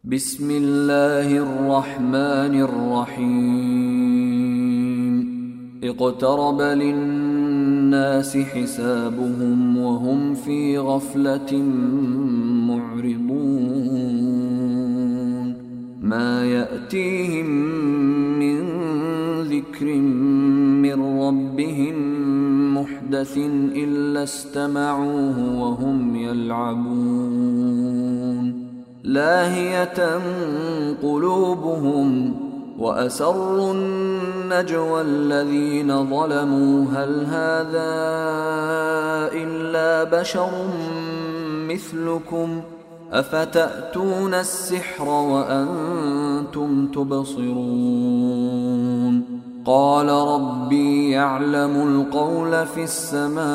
بسم الله الرحمن الرحيم اقترب للناس حسابهم وهم في غفلة معرضون ما يأتيهم من ذكر من ربهم محدث إلا استمعوه وهم يلعبون لاهية قلوبهم وأسروا النجوى الذين ظلموا هل هذا إلا بشر مثلكم أفتأتون السحر وأنتم تبصرون قال ربي يعلم القول في السماء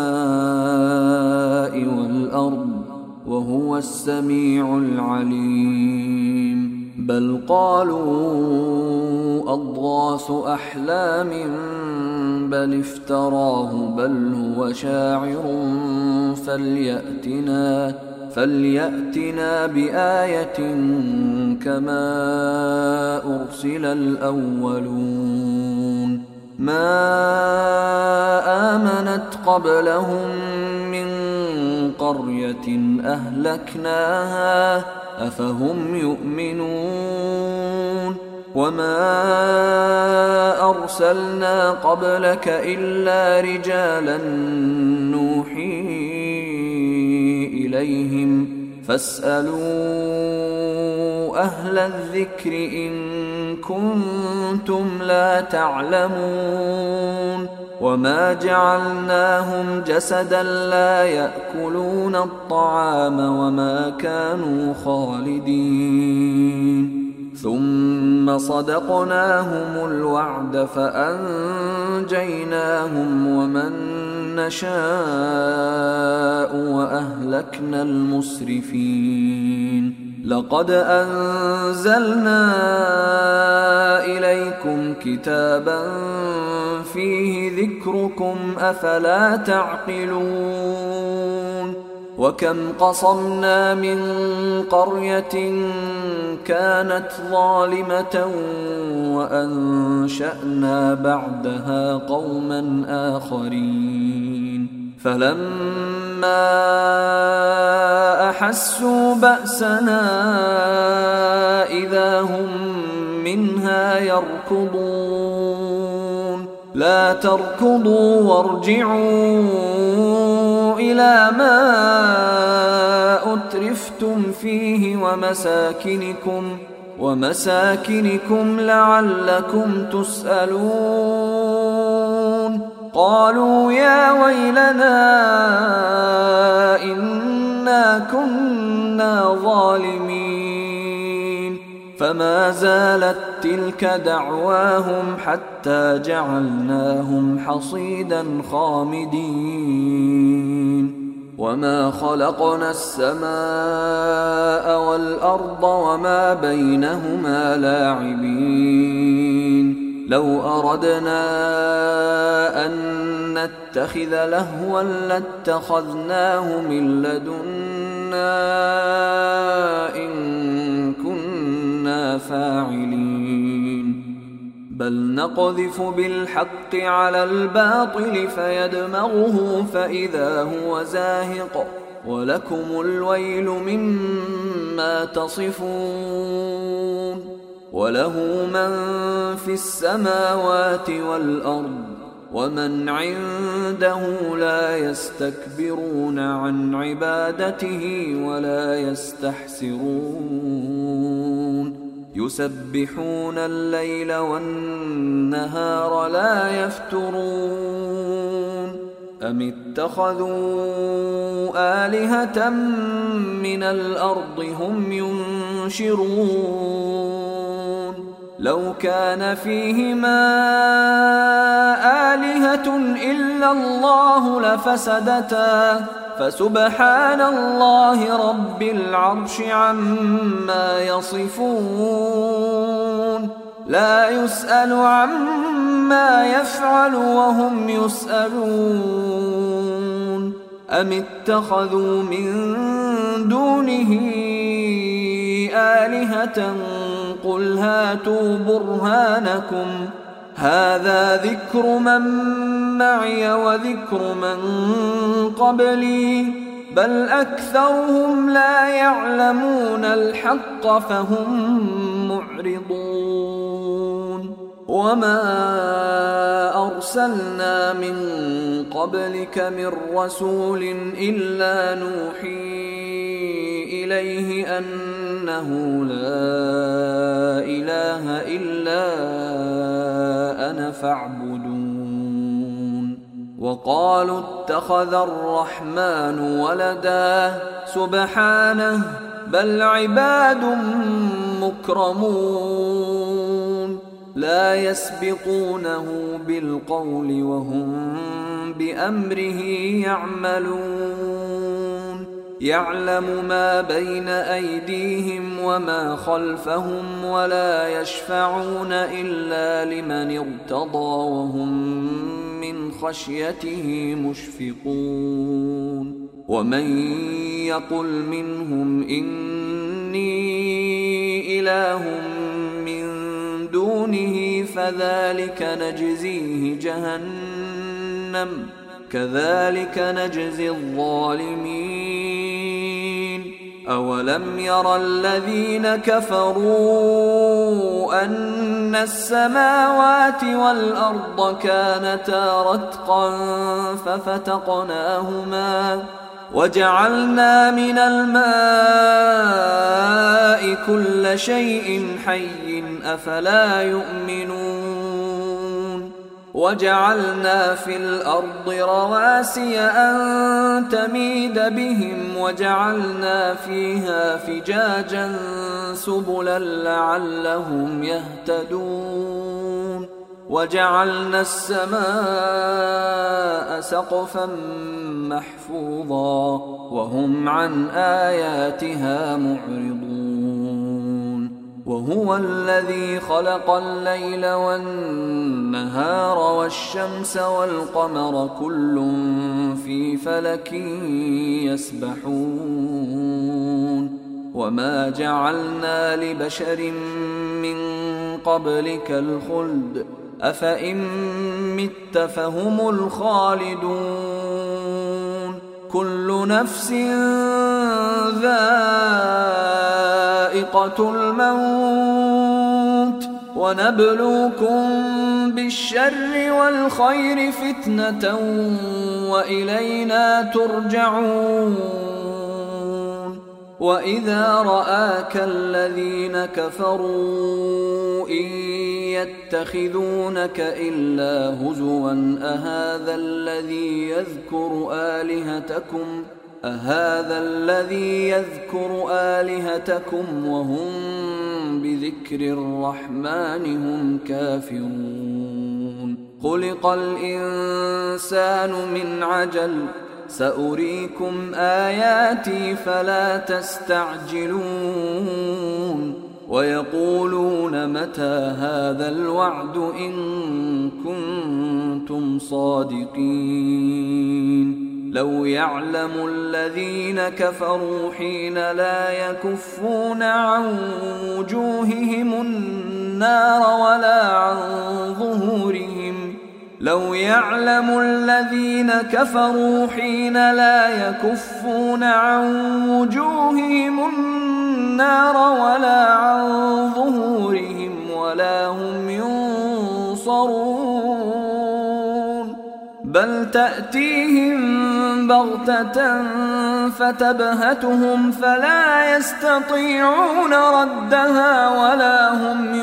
والأرض وهو السميع العليم بل قالوا أضغاث أحلام بل افتراه بل هو شاعر فليأتنا بآية كما أرسل الأولون ما آمنت قبلهم من قرية أهلكناها أفهم يؤمنون وما أرسلنا قبلك إلا رجالا نوحي إليهم فاسألوا أهل الذكر إن كنتم لا تعلمون وما جعلناهم جسدا لا يأكلون الطعام وما كانوا خالدين ثم صدقناهم الوعد فأنجيناهم ومن نشاء وأهلكنا المسرفين لقد أنزلنا إليكم كتابا فيه ذكركم أفلا تعقلون وكم قصمنا من قرية كانت ظالمة وأنشأنا بعدها قوما آخرين فلما أحسوا بأسنا إذا هم منها يركضون لا تركضوا وارجعوا إلى ما أترفتم فيه ومساكنكم لعلكم تسألون قالوا يا ويلنا إنا كنا ظالمين فما زالت تلك دعواهم حتى جعلناهم حصيدا خامدين وما خلقنا السماء والأرض وما بينهما لاعبين لو أردنا أن نتخذ لهوا لاتخذناه من لدنا إن كنا فاعلين بل نقذف بالحق على الباطل فيدمغه فإذا هو زاهق ولكم الويل مما تصفون وله من في السماوات والأرض ومن عنده لا يستكبرون عن عبادته ولا يستحسرون يسبحون الليل والنهار لا يفترون أم اتخذوا آلهة من الأرض هم ينشرون لو كان فيهما آلهة إلا الله لفسدتا فسبحان الله رب العرش عما يصفون لا يسأل عما يفعل وهم يسألون أم اتخذوا من دونه آلهة قل هاتوا برهانكم هذا ذكر من معي وذكر من قبلي بل أكثرهم لا يعلمون الحق فهم معرضون وما أرسلنا من قبلك من رسول إلا نوحي إليه أنه لا إله إلا أنا فاعبدون وقالوا اتخذ الرحمن ولدا سبحانه بل عباد مكرمون لا يسبقونه بالقول وهم بأمره يعملون يعلم ما بين أيديهم وما خلفهم ولا يشفعون إلا لمن ارتضى وهم من خشيته مشفقون ومن يقل منهم إني إله من دونه فذلك نجزيه جهنم كذلك نجزي الظالمين أولم ير الذين كفروا أن السماوات والأرض كانتا رتقا ففتقناهما وجعلنا من الماء كل شيء حي أفلا يؤمنون وجعلنا في الأرض رواسي أن تميد بهم وجعلنا فيها فجاجا سبلا لعلهم يهتدون وجعلنا السماء سقفا محفوظا وهم عن آياتها معرضون وهو الذي خلق الليل والنهار والشمس والقمر كل في فلك يسبحون وما جعلنا لبشر من قبلك الخلد أفإن مت فهم الخالدون كل نفس ذائقة الموت ونبلوكم بالشر والخير فتنة وإلينا ترجعون وإذا رآك الذين كفروا إن يتخذونك إلا هزوا أهذا الذي يذكر آلهتكم وهم بذكر الرحمن هم كافرون خلق الإنسان من عجل سأريكم آياتي فلا تستعجلون ويقولون متى هذا الوعد إن كنتم صادقين لو يعلم الذين كفروا حين لا يكفون عن وجوههم النار ولا عن ظهورهم لو يعلم الذين كفروا حين لا يكفون عن وجوههم النار ولا عن ظهورهم ولا هم ينصرون بل تأتيهم بغتة فتبهتهم فلا يستطيعون ردها ولا هم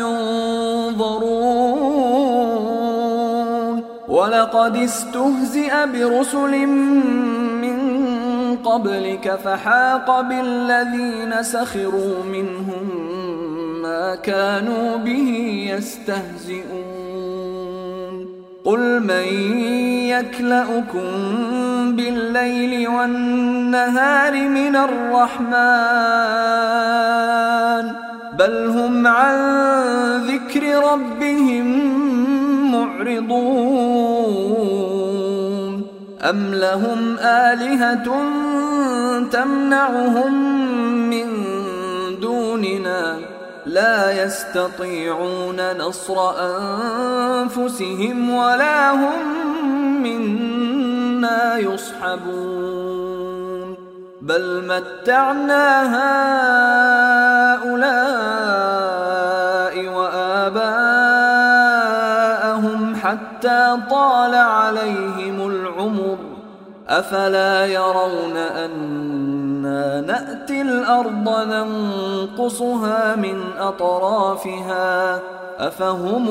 ينظرون ولقد استهزئ برسل من قبلك فحاق بالذين سخروا منهم ما كانوا به يستهزئون قل من يكلؤكم بالليل والنهار من الرحمن بل هم عن ذكر ربهم معرضون أم لهم آلهة تمنعهم من دون دوننا لا يستطيعون نصر أنفسهم ولا هم منا يصحبون بل متعنا هؤلاء وآباءهم حتى طال عليهم العمر أفلا يرون أنا نأتي الأرض ننقصها من أطرافها أفهم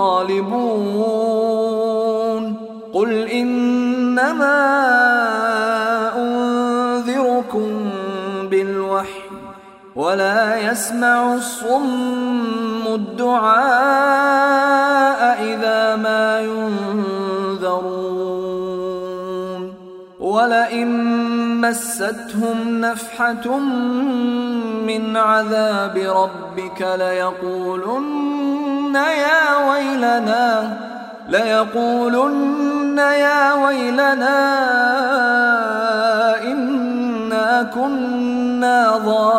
الغالبون قل إنما أنذركم بالوحي ولا يسمع الصم الدعاء إذا ما ينذرون ولئن مستهم نفحة من عذاب ربك ليقولن يا ويلنا إنا كنا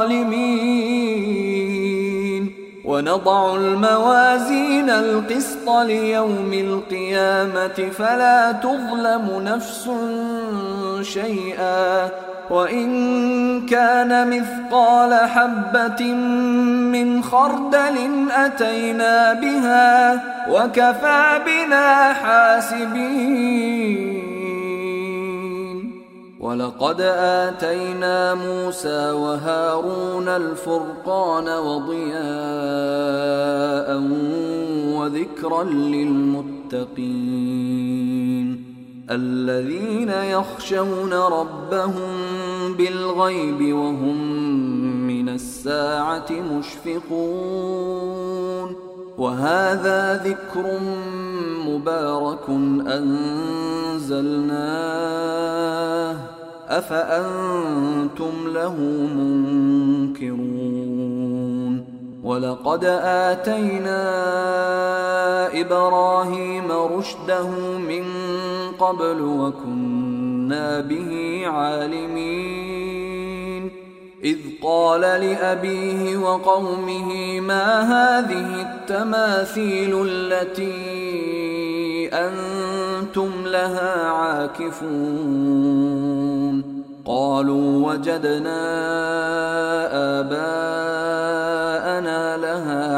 ظالمين ونضع الموازين القسط ليوم القيامة فلا تظلم نفس شيئا وإن كان مثقال حبة من خردل أتينا بها وكفى بنا حاسبين ولقد آتينا موسى وهارون الفرقان وضياء وذكرا للمتقين الذين يخشون ربهم بالغيب وهم من الساعة مشفقون وهذا ذكر مبارك أنزلناه أفأنتم له منكرون ولقد آتينا إبراهيم رشده من قبل وكنا به عالمين إذ قال لأبيه وقومه ما هذه التماثيل التي أنتم لها عاكفون قالوا وجدنا آباءنا لها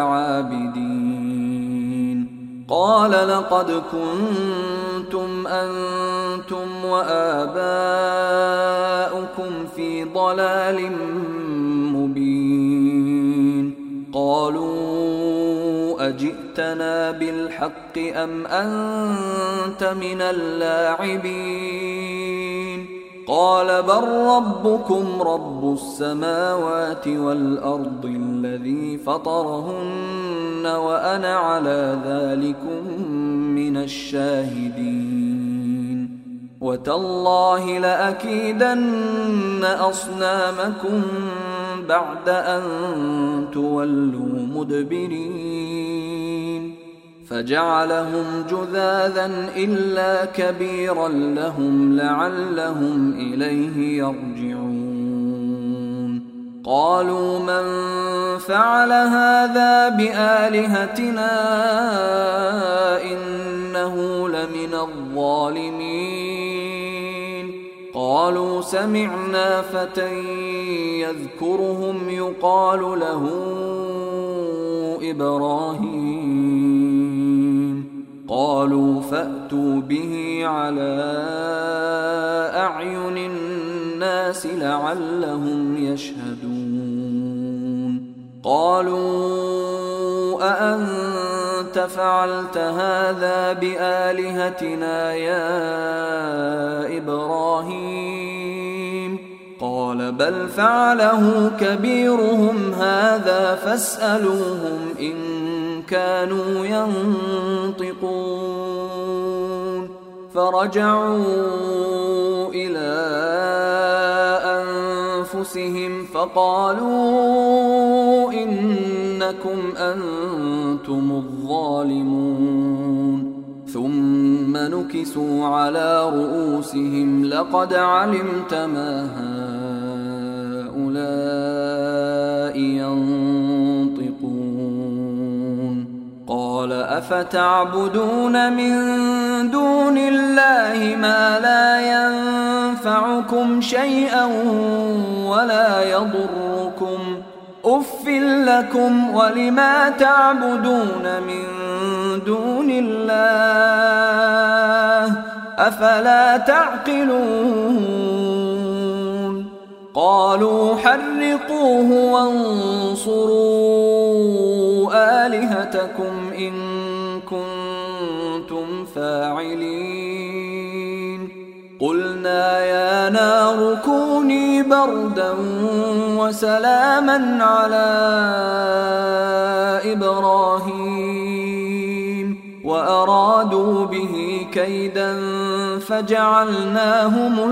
عابدين قال لقد كنتم أنتم وآباؤكم في ضلال مبين قالوا أجئتنا بالحق أم أنت من اللاعبين قال بل ربكم رب السماوات والأرض الذي فطرهن وأنا على ذلكم من الشاهدين وتالله لأكيدن أصنامكم بعد أن تولوا مدبرين فجعلهم جذاذا إلا كبيرا لهم لعلهم إليه يرجعون قالوا من فعل هذا بآلهتنا إنه لمن الظالمين قالوا سمعنا فتى يذكرهم يقال له إبراهيم قالوا فأتوا به على أعين الناس لعلهم يشهدون قالوا أأنت فعلت هذا بآلهتنا يا إبراهيم قال بل فعله كبيرهم هذا فاسألوهم إن كانوا ينطقون فرجعوا إلى أنفسهم فقالوا إنكم أنتم الظالمون ثم نكسوا على رؤوسهم لقد علمت ما هؤلاء ينطقون أفتعبدون من دون الله ما لا ينفعكم شيئا ولا يضركم أف لكم ولما تعبدون من دون الله أفلا تعقلون قالوا حرقوه وانصروا آلهتكم إن كنتم فاعلين قلنا يا نار كوني بردا وسلاما على إبراهيم وأرادوا به كيدا فجعلناهم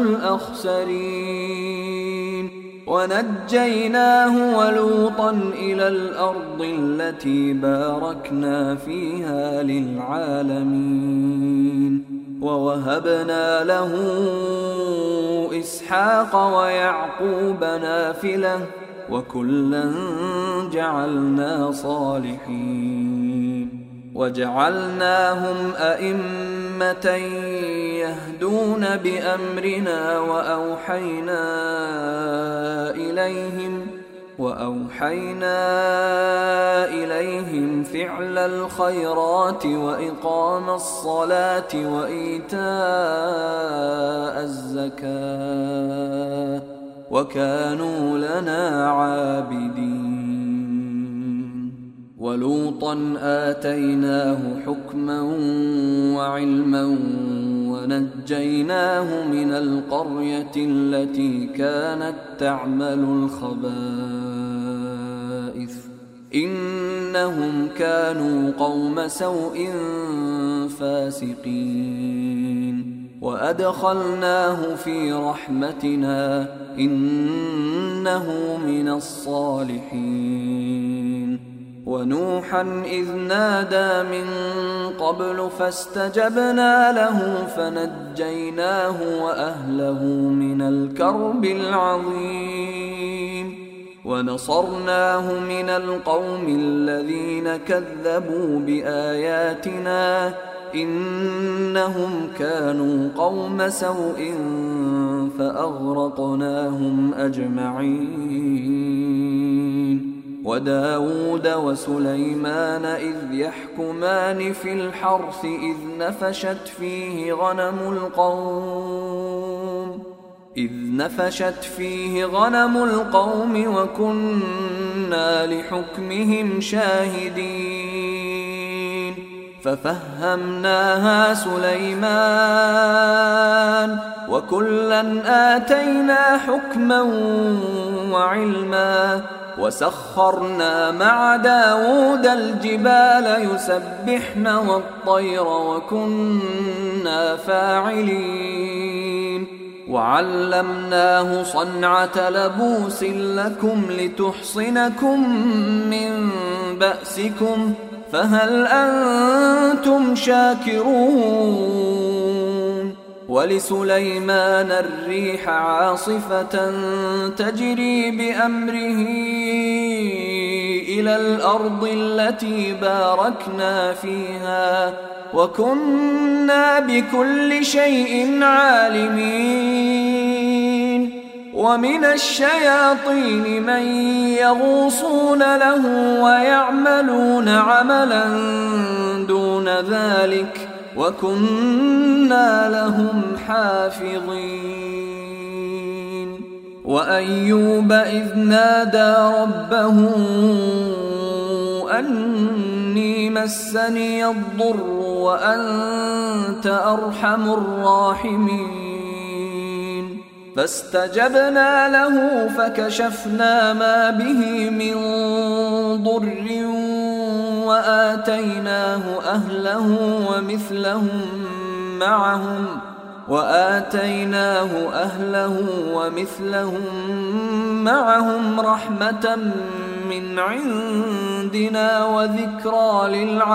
الأخسرين ونجيناه ولوطا إلى الأرض التي باركنا فيها للعالمين ووهبنا له إسحاق ويعقوب نافلة وكلا جعلنا صالحين وجعلناهم أئمة يهدون بأمرنا وأوحينا إليهم فعل الخيرات وإقام الصلاة وإيتاء الزكاة وكانوا لنا عابدين ولوطا آتيناه حكما وعلما ونجيناه من القرية التي كانت تعمل الخبائث إنهم كانوا قوم سوء فاسقين وأدخلناه في رحمتنا إنه من الصالحين ونوحا إذ نادى من قبل فاستجبنا له فنجيناه وأهله من الكرب العظيم ونصرناه من القوم الذين كذبوا بآياتنا إنهم كانوا قوم سوء فأغرقناهم أجمعين وداود وسليمان إذ يحكمان في الحرث إذ نفشت فيه غنم القوم وكنا لحكمهم شاهدين ففهمناها سليمان وكلا آتينا حكما وعلما وسخرنا مع داود الجبال يسبحن والطير وكنا فاعلين وعلمناه صنعة لبوس لكم لتحصنكم من بأسكم فهل أنتم شاكرون ولسليمان الريح عاصفة تجري بأمره إلى الأرض التي باركنا فيها وكنا بكل شيء عالمين ومن الشياطين من يغوصون له ويعملون عملا دون ذلك وكنا لهم حافظين وأيوب إذ نادى ربه أني مسني الضر وأنت أرحم الراحمين فاستجبنا له فكشفنا ما به من ضر وآتيناه أهله ومثلهم معهم رحمة من عندنا وذكرى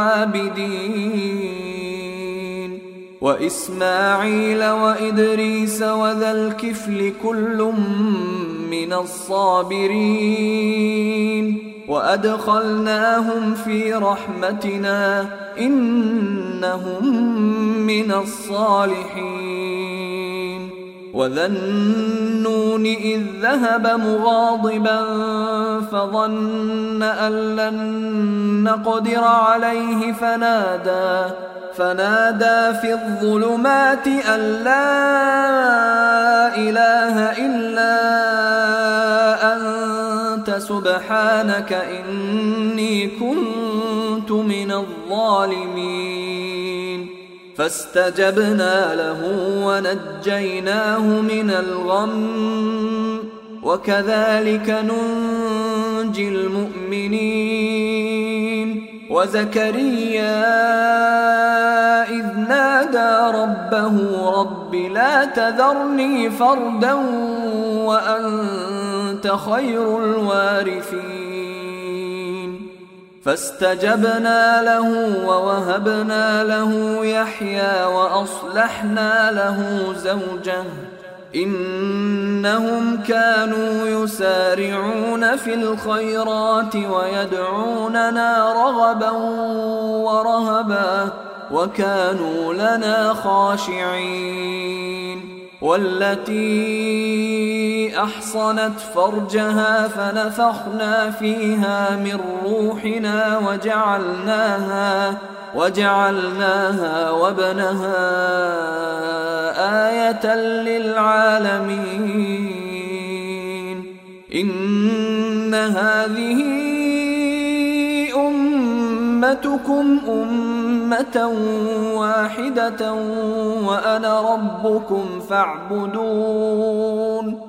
للعابدين وإسماعيل وإدريس وذا الكفل كل من الصابرين وأدخلناهم في رحمتنا إنهم من الصالحين. وذا النون إذ ذهب مغاضبا فظن أن لن نقدر عليه فنادى في الظلمات أن لا إله إلا أنت سبحانك إني كنت من الظالمين. فاستجبنا له ونجيناه من الغم وكذلك ننجي المؤمنين. وزكريا إذ نادى ربه رب لا تذرني فردا وأنت خير الوارثين. فاستجبنا له ووهبنا له يحيى وأصلحنا له زوجه إنهم كانوا يسارعون في الخيرات ويدعوننا رغبا ورهبا وكانوا لنا خاشعين. والتي أحصنت فرجها فنفخنا فيها من روحنا وجعلناها وابنها آية للعالمين. إن هذه أمتكم أمة واحدة وأنا ربكم فاعبدون.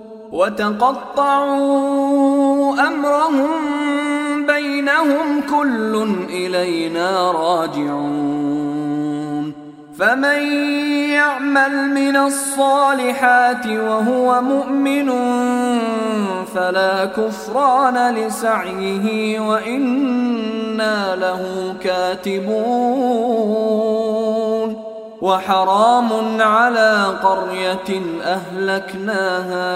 وتقطعوا أمرهم بينهم كل إلينا راجعون. فمن يعمل من الصالحات وهو مؤمن فلا كفران لسعيه وإنا له كاتبون. وحرام على قرية أهلكناها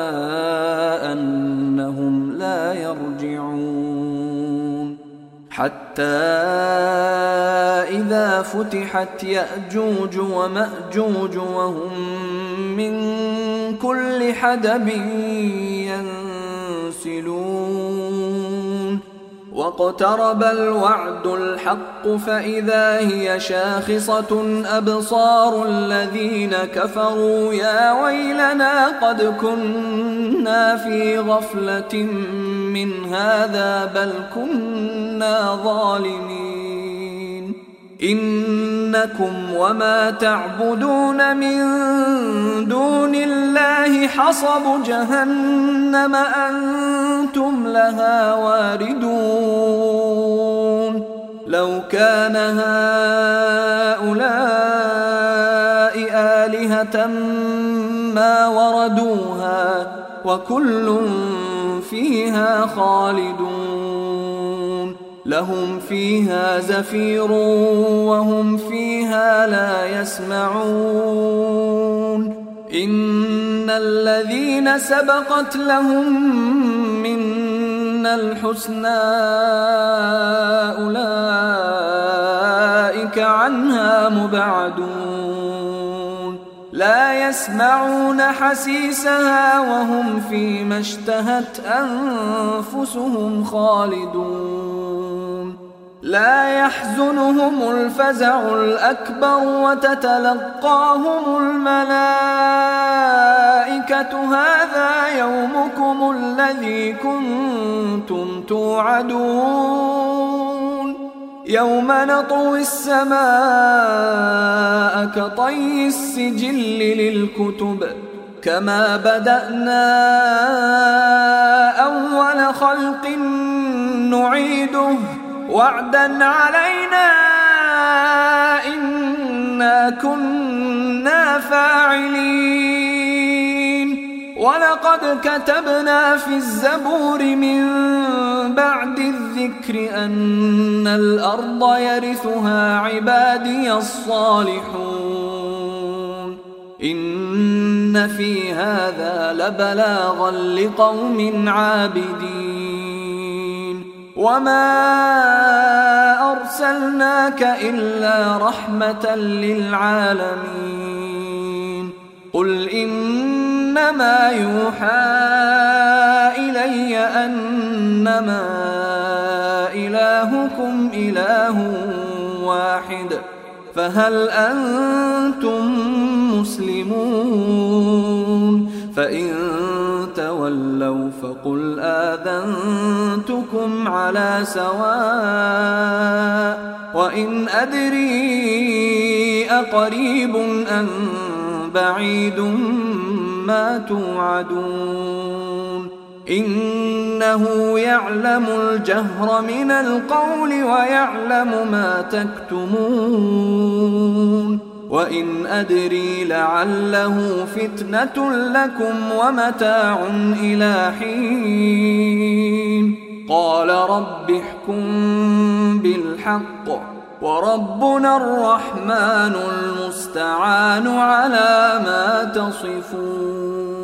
أنهم لا يرجعون. حتى إذا فتحت يأجوج ومأجوج وهم من كل حدب ينسلون. واقترب الوعد الحق فإذا هي شاخصة أبصار الذين كفروا يا ويلنا قد كنا في غفلة من هذا بل كنا ظالمين. إنكم وما تعبدون من دون الله حصب جهنم أنتم لها واردون. لو كان هؤلاء آلهة ما وردوها وكل فيها خالدون. لهم فيها زفير وهم فيها لا يسمعون. إن الذين سبقت لهم منا الحسنى أولئك عنها مبعدون. لا يسمعون حسيسها وهم فيما اشتهت أنفسهم خالدون. لا يحزنهم الفزع الأكبر وتتلقاهم الملائكة هذا يومكم الذي كنتم توعدون. يوم نطوي السماء كطي السجل للكتب كما بدأنا أول خلق نعيده وعدا علينا إنا كنا فاعلين. ولقد كتبنا في الزبور من بعد الذكر أن الأرض يرثها عبادي الصالحون. إن في هذا لبلاغا لقوم عابدين. وما أرسلناك إلا رحمة للعالمين قل إنما يوحى إلي أنما إلهكم إله واحد فهل أنتم مسلمون فإن تولوا فقل آذنتكم على سواء وإن أدري أقريب أم بعيد ما توعدون إنه يعلم الجهر من القول ويعلم ما تكتمون وإن أدري لعله فتنة لكم ومتاع إلى حين قال رب احكم بالحق وربنا الرحمن المستعان على ما تصفون